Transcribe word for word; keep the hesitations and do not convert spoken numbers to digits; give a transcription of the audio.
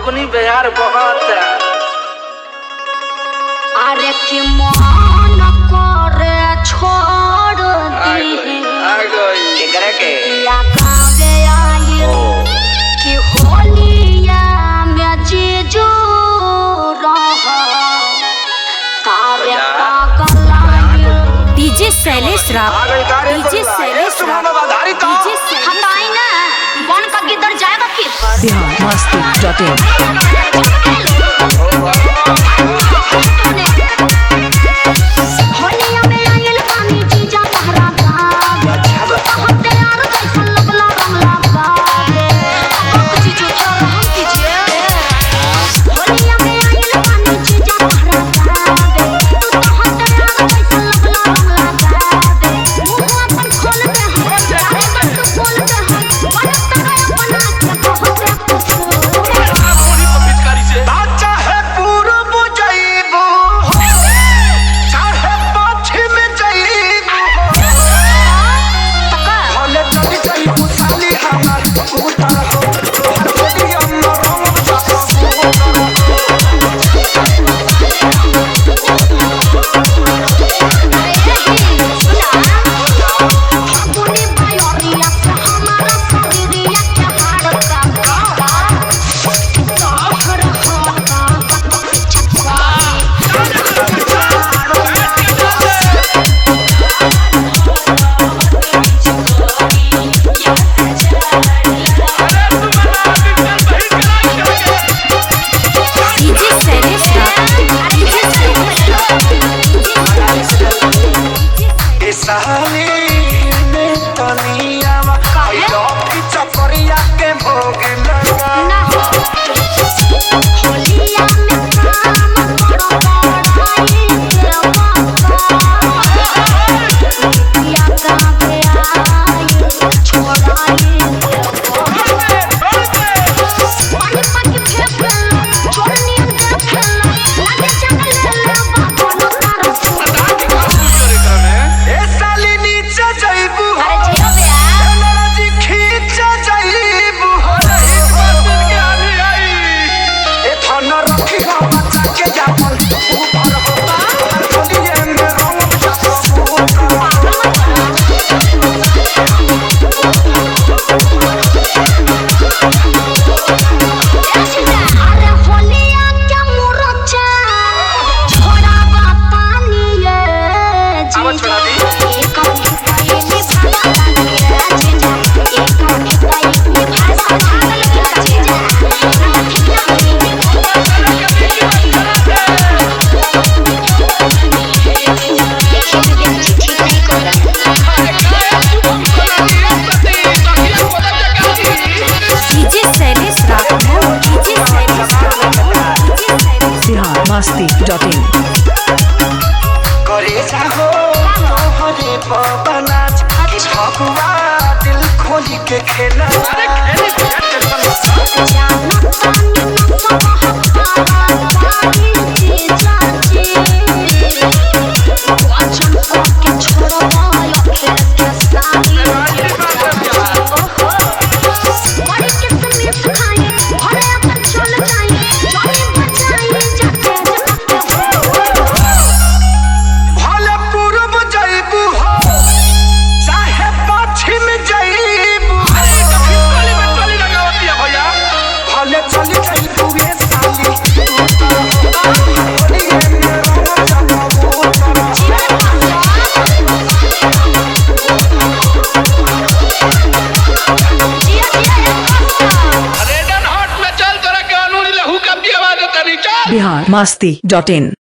फगुनी बिहार बहुत अरे कि मन करे छोड़ दी के करे के या कावे आई कि होलिया में जीजू रह तारे पागल आई DJ Shailesh Rao DJ Shailesh Rao DJ हटाई ना बन का किधर जाएगा फिर बिहार मस्ती डॉट इन होलिया में आयल पानी जीजा तहरा गावे हम तैयार कैसन लगला रंगला गावे अब जीजू क्या हम कीजिए होलिया में आयल पानी जीजा तहरा गावे तू तो हम तैयार कैसन लगला रंगला गावे मुंह अपन खोल दे हम सारे बस बोल दे हम बनत गया बना के बहुत अफसोस पूरी पिचकारी से बाचा है पूरब जाइबो चाहे पश्चिम जाइबो भले चली जाइबो साली हमार उतर हो हर होलिया में रंग जातो फागुनी बायोरिया से हमारा शरीरिया के हाड़ का गावा तोहर होगा डीजे शैलेश राव डीजे शैलेश ए साली में तनिया मा आइलो की चपरिया के भोग लगा ना हो होलिया में काम करो बड़ाई के वास्ता या कावे आई छोड़ाई के पानी पानी फेंकल छोड़नी के फेंकल लागे जंगल ले बाबा नो तारा ए साली नीचे जाइबू अरे जियो बे मेरा जी खींच जाइबू हो रही बात के आनी आई ए थाना रखी हो बच्चा के जापल ऊपर हो हर होलिया में रंग जातो अरे होलिया क्या मुरचा छोड़ा पानी ये जी आवाज छोड़ा दी। एक ये निभा पानी ये जीजा एक ये भाषा पागल के जीजा DJ Shailesh Rao DJ Shailesh Rao Bihar Masti dot in करे चाहो हरे पवनाच छकुआ दिल खोली के खेला अरे खेली जाना तानी न तो हमारी जीजा जी वचन के छोड़ो यो खेल के सानी ओहो बड़ी किस्मत खाए भरे अपन चल जाए जाने बचाई जाते जाते भले पूरब जाइबू हो चाहे पश्चिम जाइबू अरे कभी टोली में टोली लगावती है भैया भले चली जाइबू ये साली होलिया में रंग जातो रेडन हॉट में चल तोरा के अनूरी लहू का आवाज तनी चल बिहार मस्ती डॉट इन